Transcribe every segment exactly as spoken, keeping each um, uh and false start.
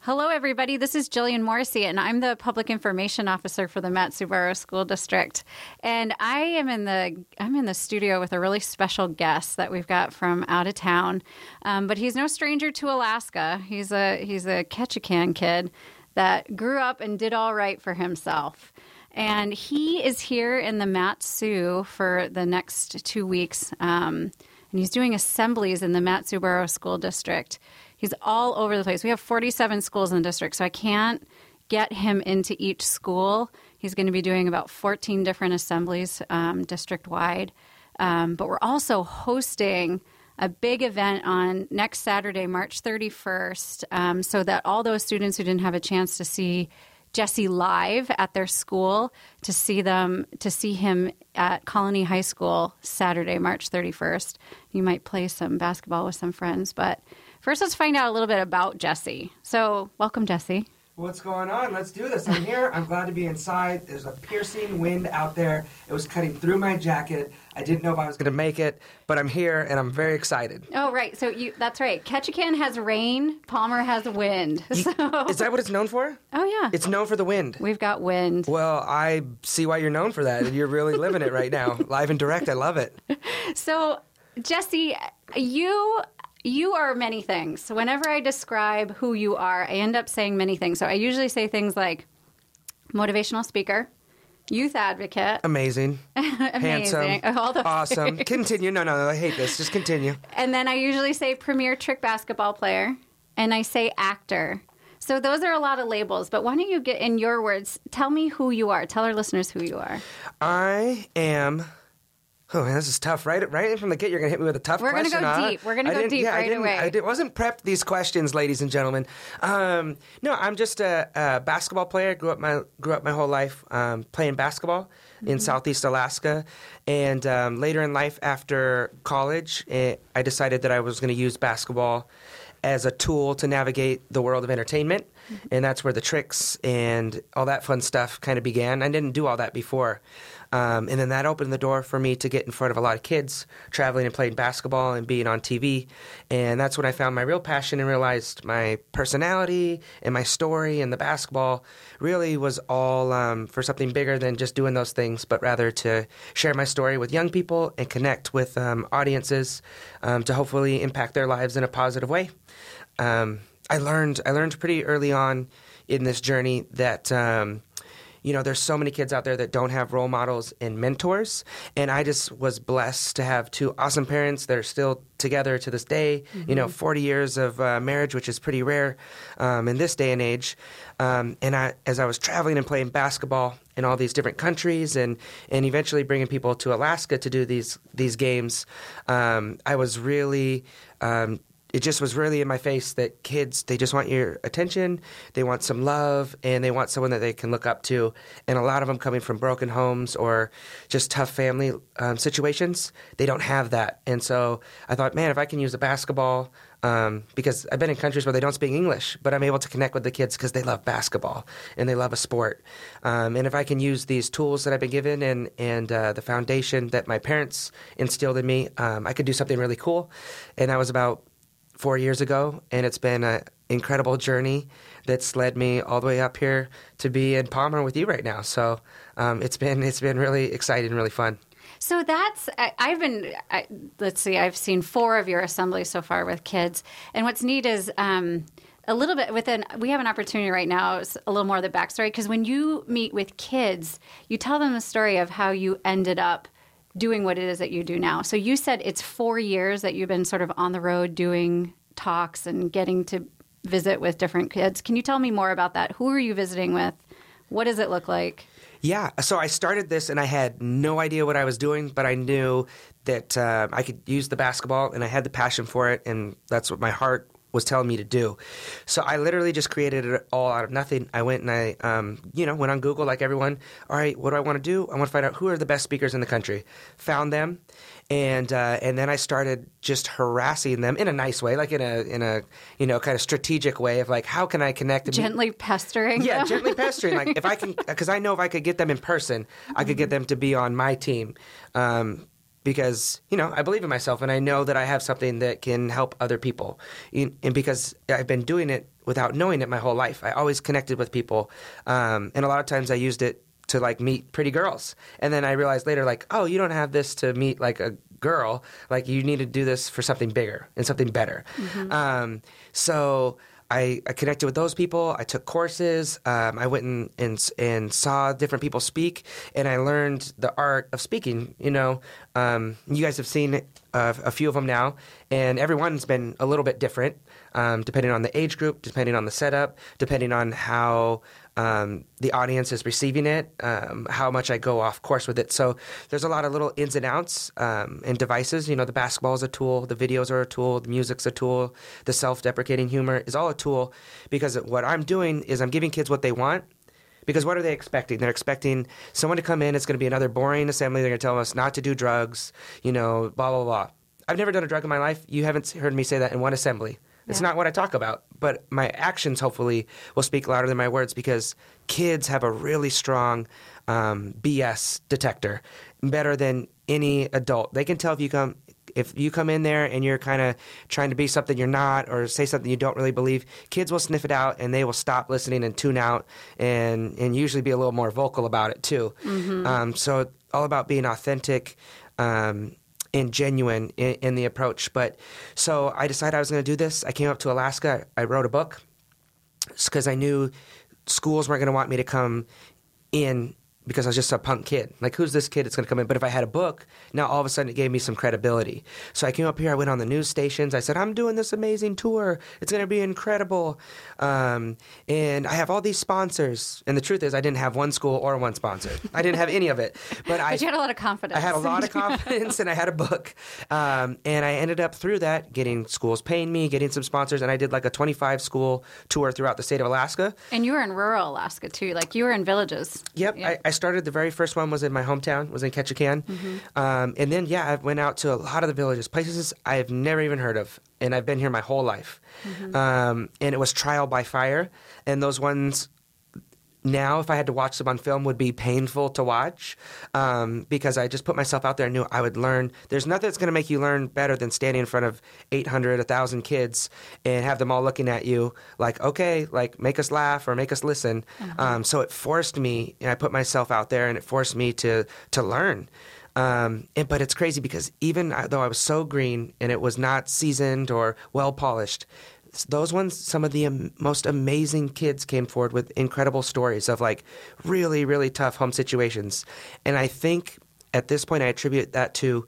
Hello, everybody. This is Jillian Morrissey, and I'm the Public Information Officer for the Mat-Su-Borough School District. And I am in the I'm in the studio with a really special guest that we've got from out of town. Um, but he's no stranger to Alaska. He's a he's a Ketchikan kid that grew up and did all right for himself. And he is here in the Mat-Su for the next two weeks, um, and he's doing assemblies in the Mat-Su-Borough School District. He's all over the place. We have forty-seven schools in the district, so I can't get him into each school. He's going to be doing about fourteen different assemblies um, district-wide. Um, but we're also hosting a big event on next Saturday, March thirty-first, um, so that all those students who didn't have a chance to see Jesse live at their school, to see them, to see him at Colony High School Saturday, March thirty-first. You might play some basketball with some friends, but first, let's find out a little bit about Jesse. So, welcome, Jesse. What's going on? Let's do this. I'm here. I'm glad to be inside. There's a piercing wind out there. It was cutting through my jacket. I didn't know if I was going to make it, but I'm here, and I'm very excited. Oh, right. So, you that's right. Ketchikan has rain. Palmer has wind. So. Is that what it's known for? Oh, yeah. It's known for the wind. We've got wind. Well, I see why you're known for that. You're really living it right now. Live and direct. I love it. So, Jesse, you... You are many things. So whenever I describe who you are, I end up saying many things. So I usually say things like motivational speaker, youth advocate. Amazing. Amazing. Handsome. All those awesome. things. Continue. No, no, no. I hate this. Just continue. And then I usually say premier trick basketball player, and I say actor. So those are a lot of labels. But why don't you get, in your words, tell me who you are. Tell our listeners who you are. I am... Oh, man, this is tough. Right right from the get, you're going to hit me with a tough We're question. We're going to go deep. We're going to go deep yeah, right I away. I did, wasn't prepped these questions, ladies and gentlemen. Um, no, I'm just a, a basketball player. Grew up my grew up my whole life um, playing basketball mm-hmm. in Southeast Alaska. And um, later in life, after college, it, I decided that I was going to use basketball as a tool to navigate the world of entertainment. Mm-hmm. And that's where the tricks and all that fun stuff kind of began. I didn't do all that before. Um, and then that opened the door for me to get in front of a lot of kids, traveling and playing basketball and being on T V. And that's when I found my real passion and realized my personality and my story and the basketball really was all um, for something bigger than just doing those things, but rather to share my story with young people and connect with um, audiences um, to hopefully impact their lives in a positive way. Um, I learned I learned pretty early on in this journey that um, you know, there's so many kids out there that don't have role models and mentors, and I just was blessed to have two awesome parents that are still together to this day, mm-hmm. you know, forty years of uh, marriage, which is pretty rare um, in this day and age. Um, and I, as I was traveling and playing basketball in all these different countries and, and eventually bringing people to Alaska to do these, these games, um, I was really um, – it just was really in my face that kids, they just want your attention, they want some love, and they want someone that they can look up to. And a lot of them coming from broken homes or just tough family um, situations, they don't have that. And so I thought, man, if I can use a basketball, um, because I've been in countries where they don't speak English, but I'm able to connect with the kids because they love basketball and they love a sport. Um, and if I can use these tools that I've been given and, and uh, the foundation that my parents instilled in me, um, I could do something really cool. And that was about four years ago, and it's been an incredible journey that's led me all the way up here to be in Palmer with you right now. So um, it's been it's been really exciting and really fun. So that's I, I've been I, let's see, I've seen four of your assemblies so far with kids, and what's neat is um, a little bit within. We have an opportunity right now. It's a little more of the backstory, because when you meet with kids, you tell them the story of how you ended up doing what it is that you do now. So you said it's four years that you've been sort of on the road doing talks and getting to visit with different kids. Can you tell me more about that? Who are you visiting with? What does it look like? Yeah. So I started this and I had no idea what I was doing, but I knew that uh, I could use the basketball and I had the passion for it, and that's what my heart was telling me to do. So I literally just created it all out of nothing. I went and I, um, you know, went on Google like everyone. All right, what do I want to do? I want to find out who are the best speakers in the country. Found them, and uh, and then I started just harassing them in a nice way, like in a in a you know kind of strategic way of like, how can I connect? Gently pestering. Yeah, them. gently pestering. Like if I can, because I know if I could get them in person, I could get them to be on my team. Um, because, you know, I believe in myself and I know that I have something that can help other people. And because I've been doing it without knowing it my whole life. I always connected with people. Um, and a lot of times I used it to like meet pretty girls. And then I realized later, like, oh, you don't have this to meet like a girl. Like you need to do this for something bigger and something better. Mm-hmm. Um, so I, I connected with those people. I took courses. Um, I went and, and and saw different people speak, and I learned the art of speaking. You know, um, you guys have seen uh, a few of them now, and everyone's been a little bit different, um, depending on the age group, depending on the setup, depending on how um, the audience is receiving it, um, how much I go off course with it. So there's a lot of little ins and outs um, and devices. You know, the basketball is a tool, the videos are a tool, the music's a tool, the self-deprecating humor is all a tool, because what I'm doing is I'm giving kids what they want. Because what are they expecting? They're expecting someone to come in, it's going to be another boring assembly, they're going to tell us not to do drugs, you know, blah, blah, blah. I've never done a drug in my life. You haven't heard me say that in one assembly. It's yeah. not what I talk about, but my actions hopefully will speak louder than my words, because kids have a really strong um, B S detector, better than any adult. They can tell if you come if you come in there and you're kind of trying to be something you're not, or say something you don't really believe. Kids will sniff it out and they will stop listening and tune out, and and usually be a little more vocal about it too. Mm-hmm. Um, so all about being authentic. Um, and genuine in, in the approach. But so I decided I was going to do this. I came up to Alaska. I wrote a book because I knew schools weren't going to want me to come in because I was just a punk kid. Like, who's this kid that's going to come in? But if I had a book, now all of a sudden it gave me some credibility. So I came up here. I went on the news stations. I said, I'm doing this amazing tour. It's going to be incredible. Um, and I have all these sponsors. And the truth is, I didn't have one school or one sponsor. I didn't have any of it. But, but I, you had a lot of confidence. I had a lot of confidence, and I had a book. Um, and I ended up through that getting schools paying me, getting some sponsors. And I did like a twenty-five school tour throughout the state of Alaska. And you were in rural Alaska, too. Like, you were in villages. Yep. yep. I, I started the very first one was in my hometown, was in Ketchikan. Mm-hmm. Um, and then, yeah, I went out to a lot of the villages, places I've never even heard of. And I've been here my whole life. Mm-hmm. Um, and it was trial by fire. And those ones now, if I had to watch them on film, would be painful to watch, um, because I just put myself out there and knew I would learn. There's nothing that's going to make you learn better than standing in front of eight hundred, one thousand kids and have them all looking at you like, okay, like make us laugh or make us listen. Mm-hmm. Um, so it forced me, and I put myself out there, and it forced me to to learn. Um, and, but it's crazy because even though I was so green and it was not seasoned or well polished, those ones, some of the am- most amazing kids came forward with incredible stories of like really, really tough home situations. And I think at this point I attribute that to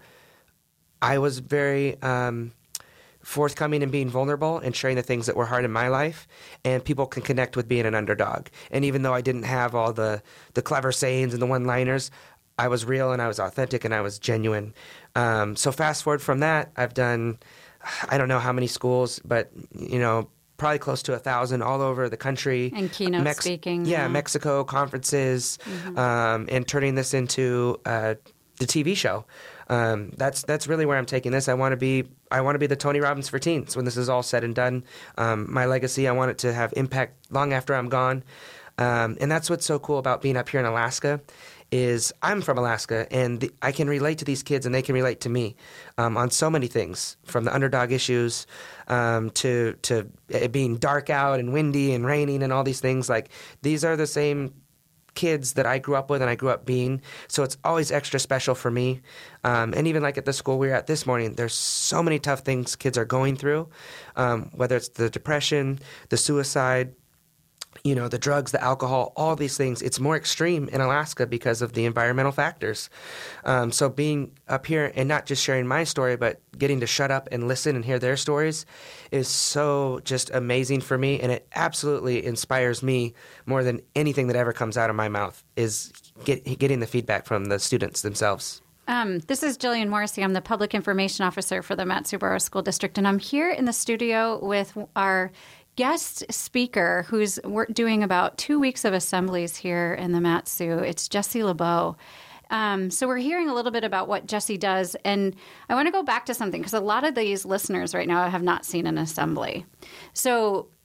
I was very um, forthcoming and being vulnerable and sharing the things that were hard in my life, and people can connect with being an underdog. And even though I didn't have all the, the clever sayings and the one-liners, I was real and I was authentic and I was genuine. Um, so fast forward from that, I've done, I don't know how many schools, but, you know, probably close to a thousand all over the country. And keynote Mex- speaking. Yeah, yeah, Mexico, conferences, mm-hmm. um, and turning this into uh, the T V show. Um, that's that's really where I'm taking this. I want to be I want to be the Tony Robbins for teens when this is all said and done. Um, my legacy, I want it to have impact long after I'm gone. Um, and that's what's so cool about being up here in Alaska. Is I'm from Alaska, and the, I can relate to these kids, and they can relate to me um, on so many things, from the underdog issues um, to to it being dark out and windy and raining and all these things. Like, these are the same kids that I grew up with and I grew up being, so it's always extra special for me. Um, and even like at the school we were at this morning, there's so many tough things kids are going through, um, whether it's the depression, the suicide, you know, the drugs, the alcohol, all these things. It's more extreme in Alaska because of the environmental factors. Um, so being up here and not just sharing my story, but getting to shut up and listen and hear their stories is so just amazing for me. And it absolutely inspires me more than anything that ever comes out of my mouth, is get, getting the feedback from the students themselves. Um, this is Jillian Morrissey. I'm the Public Information Officer for the Mat-Su-Borough School District, and I'm here in the studio with our guest speaker who's we're doing about two weeks of assemblies here in the Mat-Su. It's Jessie LeBeau. Um, so we're hearing a little bit about what Jessie does, and I want to go back to something because a lot of these listeners right now have not seen an assembly. So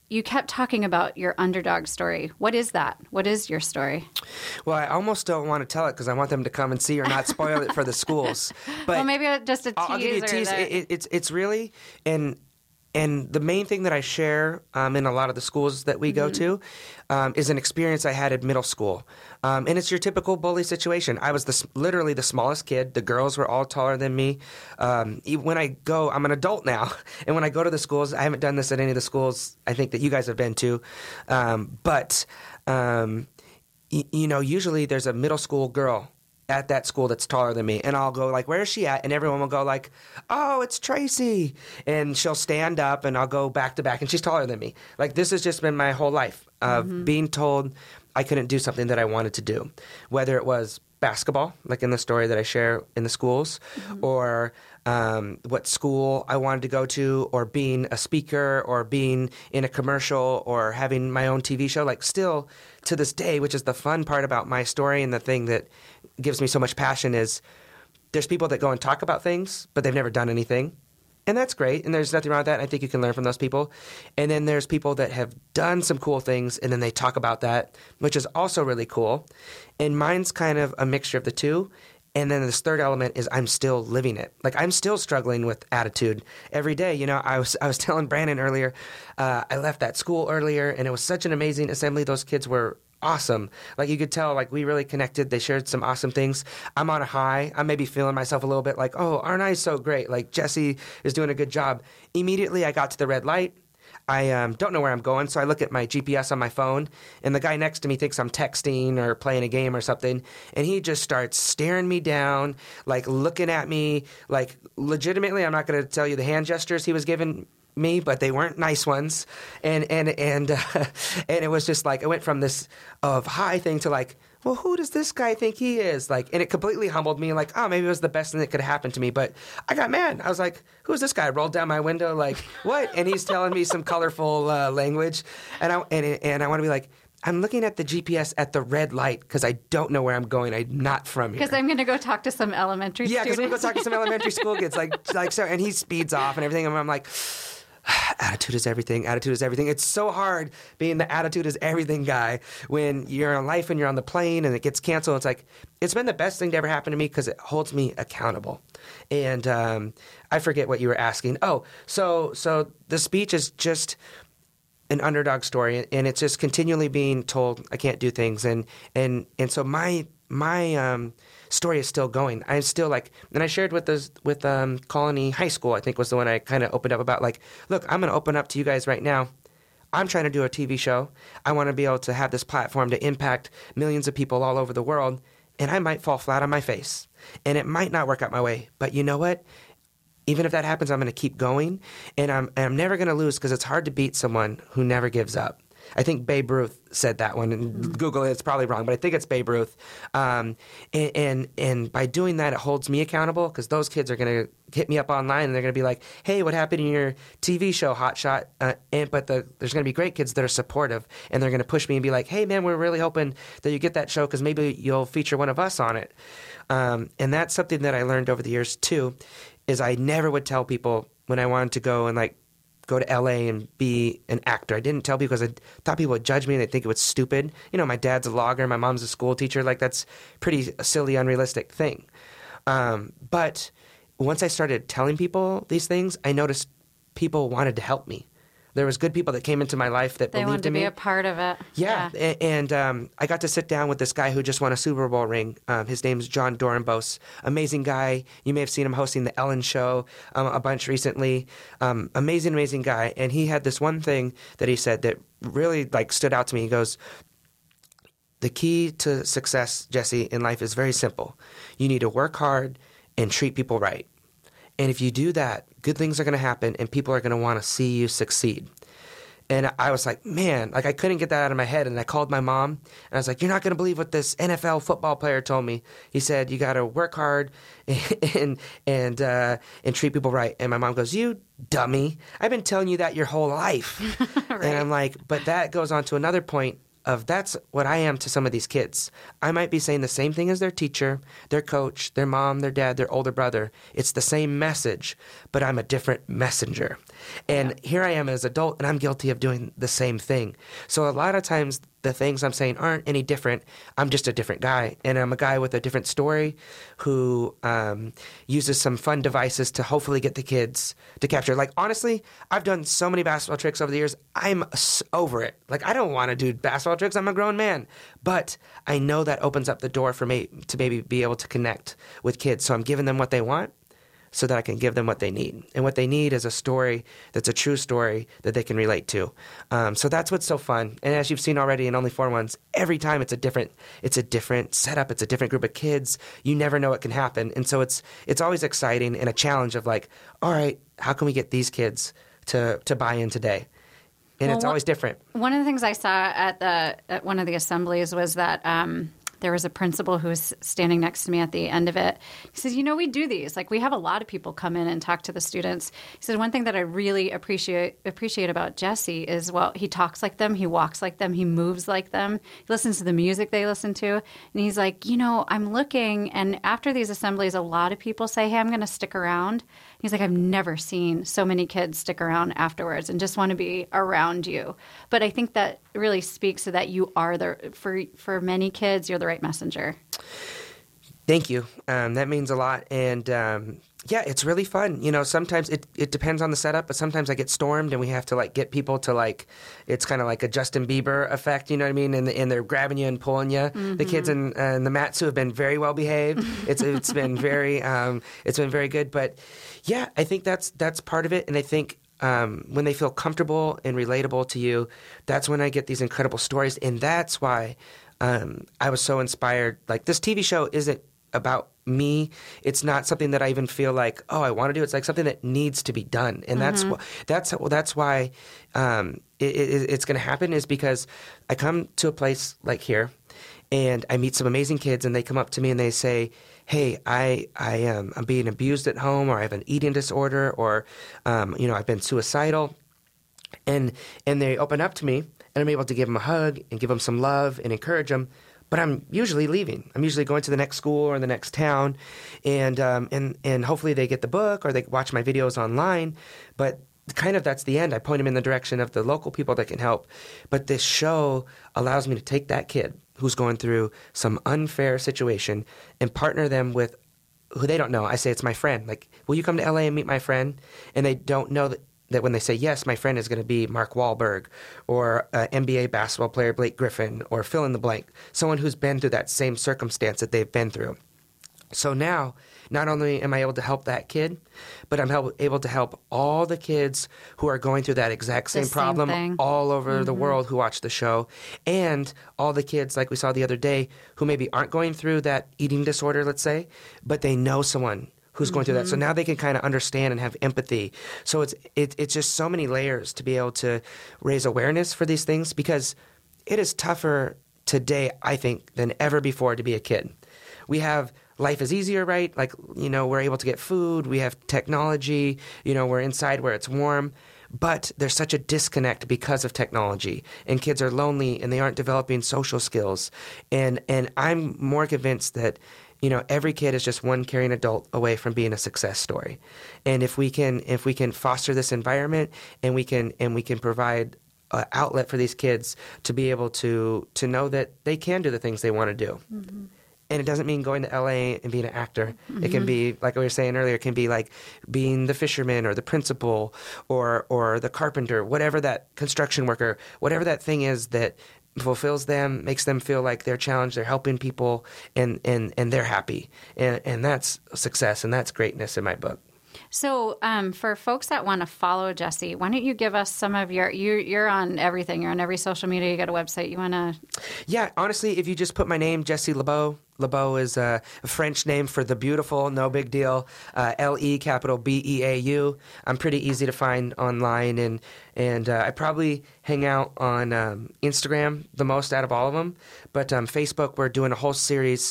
you kept talking about your underdog story. What is that? What is your story? Well, I almost don't want to tell it because I want them to come and see or not spoil it for the schools. But well, maybe just a teaser. I'll, I'll give you a tease. It, it, it's it's really and and the main thing that I share um, in a lot of the schools that we mm-hmm. go to um, is an experience I had at middle school, um, and it's your typical bully situation. I was the, literally the smallest kid. The girls were all taller than me. Um, when I go, I'm an adult now, and when I go to the schools, I haven't done this at any of the schools I think that you guys have been to, um, but um, y- you know, usually there's a middle school girl at that school that's taller than me, and I'll go like, where is she at? And everyone will go like, oh, it's Tracy, and she'll stand up and I'll go back to back, and she's taller than me. Like, this has just been my whole life of mm-hmm. being told I couldn't do something that I wanted to do, whether it was basketball, like in the story that I share in the schools, mm-hmm. or um, what school I wanted to go to, or being a speaker, or being in a commercial, or having my own T V show. Like, still to this day, which is the fun part about my story and the thing that gives me so much passion, is there's people that go and talk about things, but they've never done anything. And that's great, and there's nothing wrong with that. I think you can learn from those people. And then there's people that have done some cool things, and then they talk about that, which is also really cool. And mine's kind of a mixture of the two. And then this third element is I'm still living it. Like, I'm still struggling with attitude every day. You know, I was I was telling Brandon earlier, uh, I left that school earlier, and it was such an amazing assembly. Those kids were awesome. Like, you could tell, like, we really connected. They shared some awesome things. I'm on a high. I may be feeling myself a little bit like, oh, aren't I so great? Like, Jesse is doing a good job. Immediately, I got to the red light. I um, don't know where I'm going, so I look at my G P S on my phone, and the guy next to me thinks I'm texting or playing a game or something, and he just starts staring me down, like, looking at me, like, legitimately. I'm not going to tell you the hand gestures he was giving me, but they weren't nice ones, and and and uh, and it was just like, it went from this of high thing to like, well, who does this guy think he is? Like, and it completely humbled me. Like, oh, maybe it was the best thing that could have happened to me. But I got mad. I was like, who's this guy? I rolled down my window, like, what? And he's telling me some colorful uh, language, and I and and I want to be like, I'm looking at the G P S at the red light because I don't know where I'm going. I'm not from here. Because I'm going to go talk to some elementary yeah, students. Yeah, because I'm going to go talk to some elementary school kids. Like, like so, and he speeds off and everything, and I'm like, attitude is everything. Attitude is everything. It's so hard being the attitude is everything guy when you're on life and you're on the plane and it gets canceled. It's like, it's been the best thing to ever happen to me because it holds me accountable. And um, I forget what you were asking. Oh, so so the speech is just an underdog story, and it's just continually being told I can't do things. And and and so my my um, story is still going. I'm still like, and I shared with this with um, Colony High School, I think was the one I kind of opened up about, like, look, I'm going to open up to you guys right now. I'm trying to do a T V show. I want to be able to have this platform to impact millions of people all over the world, and I might fall flat on my face, and it might not work out my way. But you know what? Even if that happens, I'm going to keep going, and I'm, and I'm never going to lose because it's hard to beat someone who never gives up. I think Babe Ruth said that one, and mm-hmm. Google it. It's probably wrong, but I think it's Babe Ruth. Um, and, and and by doing that, it holds me accountable because those kids are going to hit me up online, and they're going to be like, hey, what happened in your T V show, Hot Shot? Uh, and, but the, there's going to be great kids that are supportive, and they're going to push me and be like, hey, man, we're really hoping that you get that show because maybe you'll feature one of us on it. Um, and that's something that I learned over the years, too, is I never would tell people when I wanted to go and, like, go to L A and be an actor. I didn't tell people because I thought people would judge me and they'd think it was stupid. You know, my dad's a logger, my mom's a school teacher. Like, that's pretty silly, unrealistic thing. Um, but once I started telling people these things, I noticed people wanted to help me. There was good people that came into my life that they believed in me. They wanted to be a part of it. Yeah, yeah. And, and um, I got to sit down with this guy who just won a Super Bowl ring. Um, his name's John Dorenbos. Amazing guy. You may have seen him hosting the Ellen Show um, a bunch recently. Um, amazing, amazing guy. And he had this one thing that he said that really, like, stood out to me. He goes, the key to success, Jesse, in life is very simple. You need to work hard and treat people right. And if you do that, good things are going to happen and people are going to want to see you succeed. And I was like, man, like, I couldn't get that out of my head. And I called my mom and I was like, you're not going to believe what this N F L football player told me. He said, you got to work hard and and uh, and treat people right. And my mom goes, you dummy. I've been telling you that your whole life. Right. And I'm like, but that goes on to another point. of that's what I am to some of these kids. I might be saying the same thing as their teacher, their coach, their mom, their dad, their older brother. It's the same message, but I'm a different messenger. And yeah. here I am as an adult, and I'm guilty of doing the same thing. So a lot of times the things I'm saying aren't any different. I'm just a different guy, and I'm a guy with a different story who um, uses some fun devices to hopefully get the kids to capture. Like, honestly, I've done so many basketball tricks over the years. I'm over it. Like, I don't want to do basketball tricks. I'm a grown man. But I know that opens up the door for me to maybe be able to connect with kids. So I'm giving them what they want, so that I can give them what they need. And what they need is a story that's a true story that they can relate to. Um, so that's what's so fun. And as you've seen already in Only Four Ones, every time it's a different it's a different setup. It's a different group of kids. You never know what can happen. And so it's it's always exciting and a challenge of like, all right, how can we get these kids to, to buy in today? And well, it's always different. One of the things I saw at the at one of the assemblies was that um, there was a principal who was standing next to me at the end of it. He says, you know, we do these. Like, we have a lot of people come in and talk to the students. He said, one thing that I really appreciate appreciate about Jesse is, well, he talks like them. He walks like them. He moves like them. He listens to the music they listen to. And he's like, you know, I'm looking. And after these assemblies, a lot of people say, hey, I'm going to stick around. He's like, I've never seen so many kids stick around afterwards and just want to be around you. But I think that really speaks to that you are the, for for many kids, you're the right messenger. Thank you. Um, that means a lot. And um, yeah, it's really fun. You know, sometimes it, it depends on the setup, but sometimes I get stormed and we have to like get people to like, it's kind of like a Justin Bieber effect, you know what I mean? And, and they're grabbing you and pulling you. Mm-hmm. The kids in, uh, in the Matsu have been very well behaved. It's it's been very um, it's been very good. But yeah, I think that's that's part of it. And I think um, when they feel comfortable and relatable to you, that's when I get these incredible stories. And that's why um, I was so inspired. Like, this T V show isn't about me. It's not something that I even feel like, oh, I want to do. It's like something that needs to be done. And mm-hmm. that's that's well, that's why um, it, it, it's going to happen, is because I come to a place like here and I meet some amazing kids, and they come up to me and they say, hey, I I am I'm being abused at home, or I have an eating disorder, or um, you know, I've been suicidal. And and they open up to me, and I'm able to give them a hug and give them some love and encourage them. But I'm usually leaving. I'm usually going to the next school or the next town, and um, and and hopefully they get the book or they watch my videos online. But kind of that's the end. I point them in the direction of the local people that can help. But this show allows me to take that kid who's going through some unfair situation and partner them with who they don't know. I say, it's my friend. Like, will you come to L A and meet my friend? And they don't know that. That when they say, yes, my friend is going to be Mark Wahlberg, or uh, N B A basketball player Blake Griffin, or fill in the blank, someone who's been through that same circumstance that they've been through. So now, not only am I able to help that kid, but I'm help, able to help all the kids who are going through that exact same, same problem thing. all over mm-hmm. the world who watch the show, and all the kids, like we saw the other day, who maybe aren't going through that eating disorder, let's say, but they know someone who's going mm-hmm. through that. So now they can kind of understand and have empathy. So it's it, it's just so many layers to be able to raise awareness for these things, because it is tougher today, I think, than ever before to be a kid. We have life is easier, right? Like, you know, we're able to get food. We have technology. You know, we're inside where it's warm. But there's such a disconnect because of technology, and kids are lonely and they aren't developing social skills. And and I'm more convinced that, you know, every kid is just one caring adult away from being a success story. And if we can if we can foster this environment, and we can and we can provide an outlet for these kids to be able to to know that they can do the things they want to do. Mm-hmm. And it doesn't mean going to L A and being an actor. Mm-hmm. It can be, like we were saying earlier, it can be like being the fisherman or the principal or or the carpenter, whatever that construction worker, whatever that thing is that fulfills them, makes them feel like they're challenged, they're helping people, and, and, and they're happy. And, and that's success, and that's greatness in my book. So um, for folks that want to follow Jesse, why don't you give us some of your, you, you're on everything. You're on every social media. You got a website. You want to? Yeah, honestly, if you just put my name, Jesse Lebeau. Lebeau is a French name for the beautiful, no big deal. Uh, L E capital B E A U. I'm pretty easy to find online, and and uh, I probably hang out on um, Instagram the most out of all of them. But um, Facebook, we're doing a whole series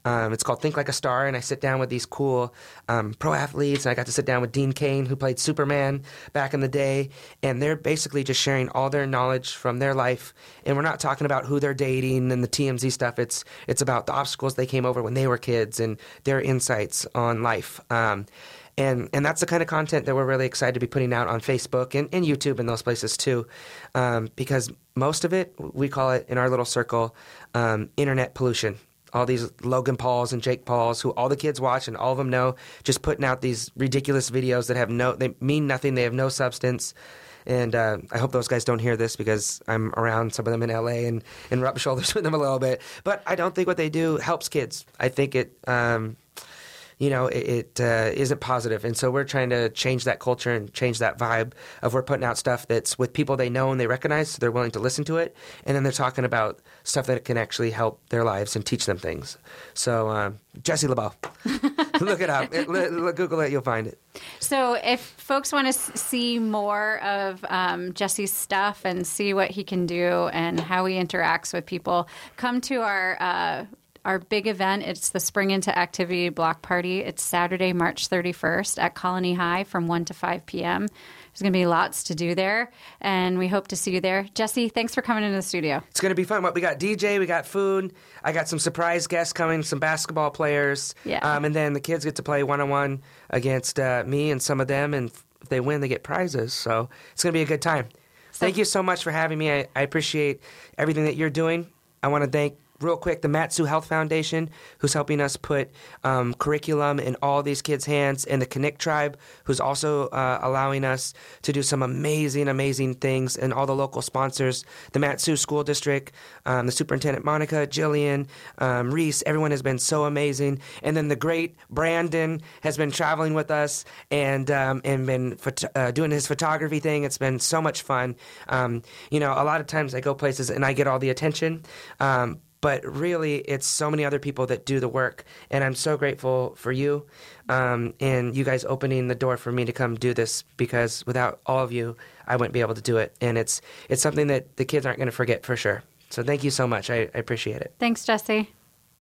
Um, it's called Think Like a Star, and I sit down with these cool um, pro athletes, and I got to sit down with Dean Cain, who played Superman back in the day, and they're basically just sharing all their knowledge from their life, and we're not talking about who they're dating and the T M Z stuff. It's it's about the obstacles they came over when they were kids and their insights on life. Um, And and that's the kind of content that we're really excited to be putting out on Facebook and, and YouTube and those places too, um, because most of it, we call it in our little circle, um, internet pollution. All these Logan Pauls and Jake Pauls, who all the kids watch and all of them know, just putting out these ridiculous videos that have no, they mean nothing, they have no substance. And uh, I hope those guys don't hear this because I'm around some of them in L A and, and rub shoulders with them a little bit. But I don't think what they do helps kids. I think it... Um, you know, it, it uh, isn't positive. And so we're trying to change that culture and change that vibe of we're putting out stuff that's with people they know and they recognize, so they're willing to listen to it. And then they're talking about stuff that can actually help their lives and teach them things. So um, Jesse LeBeau, look it up. It, look, Google it, you'll find it. So if folks want to see more of um, Jesse's stuff and see what he can do and how he interacts with people, come to our uh Our big event. It's the Spring Into Activity Block Party. It's Saturday, March thirty-first at Colony High from one to five p.m. There's going to be lots to do there, and we hope to see you there. Jesse, thanks for coming into the studio. It's going to be fun. What we got D J, we got food. I got some surprise guests coming, some basketball players. Yeah. Um, and then the kids get to play one-on-one against uh, me and some of them, and if they win, they get prizes. So it's going to be a good time. So, thank you so much for having me. I, I appreciate everything that you're doing. I want to thank real quick, the Mat-Su Health Foundation, who's helping us put um, curriculum in all these kids' hands, and the Connect Tribe, who's also uh, allowing us to do some amazing, amazing things, and all the local sponsors, the Mat-Su School District, um, the Superintendent Monica, Jillian, um, Reese, everyone has been so amazing. And then the great Brandon has been traveling with us and um, and been phot- uh, doing his photography thing. It's been so much fun. Um, you know, a lot of times I go places and I get all the attention, um, but really, it's so many other people that do the work, and I'm so grateful for you um, and you guys opening the door for me to come do this, because without all of you, I wouldn't be able to do it, and it's it's something that the kids aren't going to forget for sure. So thank you so much. I, I appreciate it. Thanks, Jesse.